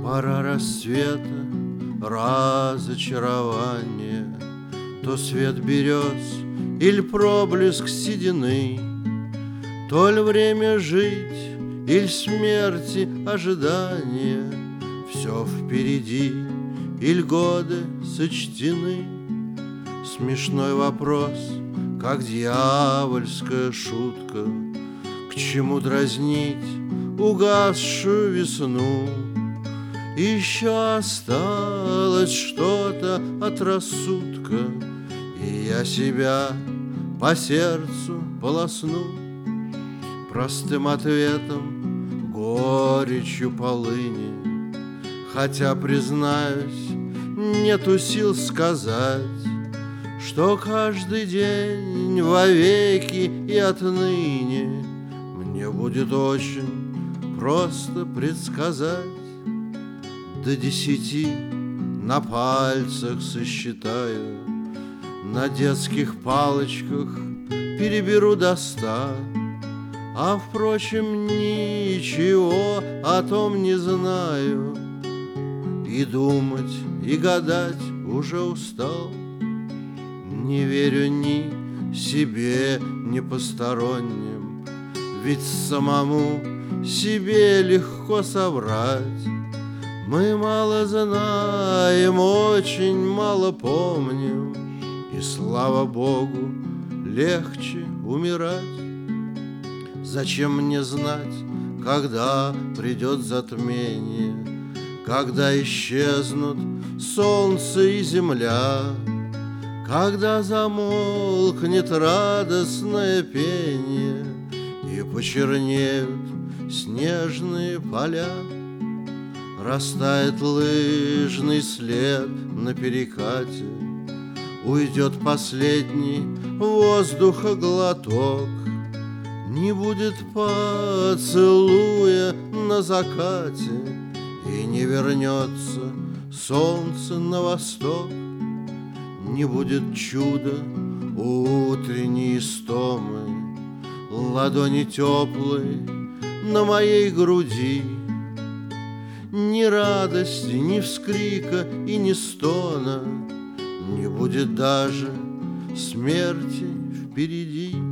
Пора рассвета, разочарования, то свет берез или проблеск седины, то ли время жить или смерти ожидания. Все впереди, или годы сочтены. Смешной вопрос, как дьявольская шутка. К чему дразнить угасшую весну? Еще осталось что-то от рассудка, и я себя по сердцу полосну. Простым ответом, горечью полыни, хотя, признаюсь, нету сил сказать, что каждый день вовеки и отныне мне будет очень просто предсказать. До 10 на пальцах сосчитаю, на детских палочках переберу до 100. А, впрочем, ничего о том не знаю, и думать, и гадать уже устал. Не верю ни себе, ни посторонним, ведь самому себе легко соврать. Мы мало знаем, очень мало помним, и, слава Богу, легче умирать. Зачем мне знать, когда придет затмение, когда исчезнут солнце и земля, когда замолкнет радостное пение и почернеют снежные поля? Растает лыжный след на перекате, уйдет последний воздухоглоток, не будет поцелуя на закате, и не вернется солнце на восток. Не будет чуда утренней истомы, ладони теплые на моей груди. Ни радости, ни вскрика и ни стона, не будет даже смерти впереди.